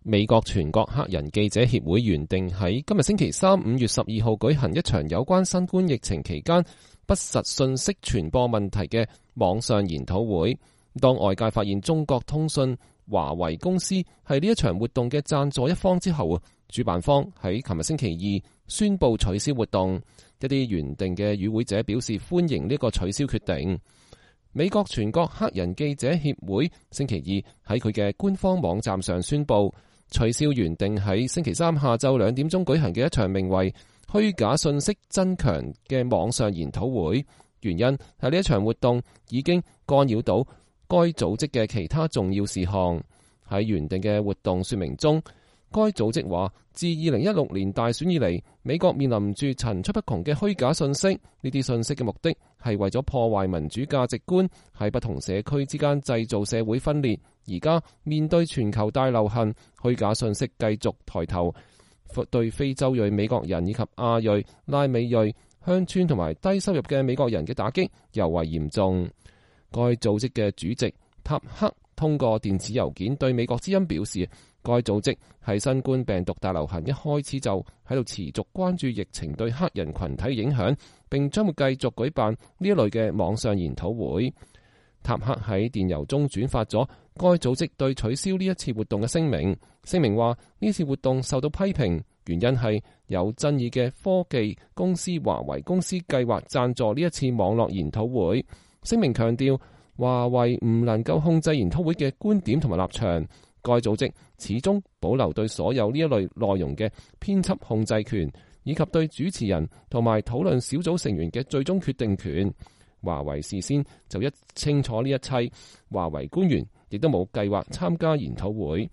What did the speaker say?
美國全國黑人記者協會原定喺今日星期三5月12號舉行一場有關新冠疫情期間不實信息傳播問題嘅網上研討會。當外界發現中國通訊華為公司係呢一場活動嘅贊助一方之後，主辦方喺琴日星期二宣布取消活動。一啲原定嘅與會者表示歡迎呢個取消決定。美國全國黑人記者協會星期二喺佢嘅官方網站上宣布取消原定喺星期三下晝2點鐘舉行嘅一場名為虛假信息增強嘅網上研討會。原因係呢一場活動已經干擾到該組織嘅其他重要事項。喺原定嘅活動說明中，該組織話自2016年大選以嚟，美國面臨住層出不窮嘅虛假信息。呢啲信息嘅目的係為咗破壞民主價值觀，喺不同社區之間製造社會分裂。而家面對全球大流行，虛假信息繼續抬頭，對非洲裔美國人以及亞裔、拉美裔、鄉村同埋低收入嘅美國人嘅打擊尤為嚴重。該組織嘅主席塔克通過電子郵件對美國之音表示，該組織喺新冠病毒大流行一開始就喺度持續關注疫情對黑人群體影響，並將會繼續舉辦呢一類嘅網上研討會。塔克喺電郵中轉發咗該組織對取消呢一次活動嘅聲明，聲明話呢次活動受到批評，原因係有爭議嘅科技公司華為公司計劃贊助呢一次網絡研討會。聲明強調華為唔能夠控制研討會嘅觀點同埋立場，該組織始終保留對所有呢一類內容嘅編輯控制權，以及對主持人同埋討論小組成員嘅最終決定權。華為事先就清楚呢一切，華為官員亦都冇計劃參加研討會。